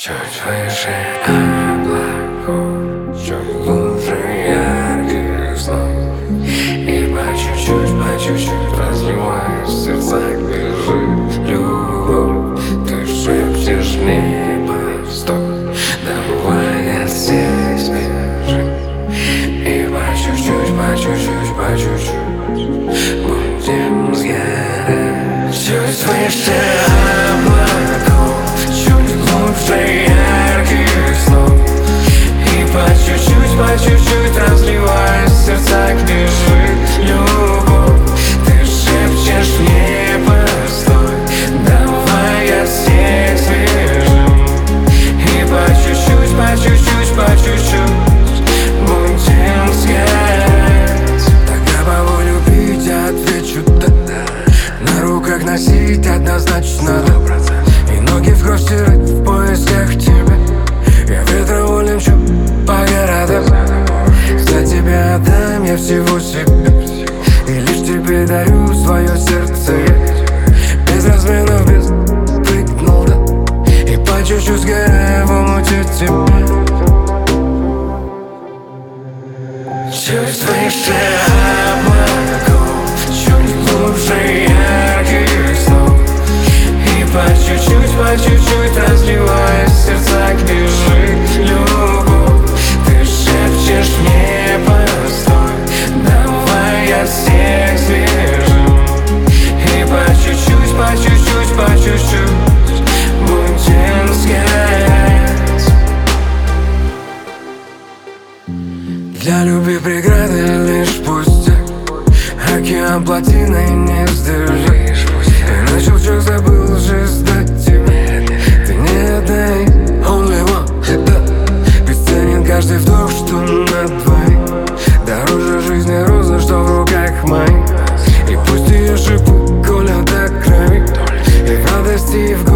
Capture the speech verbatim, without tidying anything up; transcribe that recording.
Чуть выше облаков, чуть глубже ярких снов. И по чуть-чуть, по чуть-чуть разливаясь в сердцах бежит любовь. Ты шепчешь мне постой, давай от всех сбежим. И по чуть-чуть, по чуть-чуть, по чуть-чуть будем сгорать. Чуть выше облаков, чуть глубже ярких снов. И по чуть-чуть, по чуть-чуть разливаясь в сердцах бежит любовь. Ты шепчешь мне постой, давай от всех свежим. И по чуть-чуть, по чуть-чуть, по чуть-чуть будем сгорать. Тогда по воле любить отвечу да. На руках носить однозначно да. И ноги в кровь стирать в поисках тебя. Я ветрову лечу по городам. За тебя отдам я всего себя. И лишь тебе дарю свое сердце я. Без разменов, без прыгнул да. И по чуть-чуть сгораю в омуте тебя. Чуть выше облаков, чуть глубже ярких снов. И по чуть-чуть, по чуть-чуть разливаясь в сердцах бежит любовь. Ты шепчешь мне постой, давай от всех свежим. И по чуть-чуть, по чуть-чуть, по чуть-чуть будем сгорать. Для любви преграды лишь пустяк. Океан плотиной не сдержишь. Ты начал чё, забыл же сдать тебя. Ты не одна, only one, да. Бесценен каждый вдох, что на двоих. Дороже жизни роза, что в руках моих. И пусть ее шипы колят до крови. И в радости, и в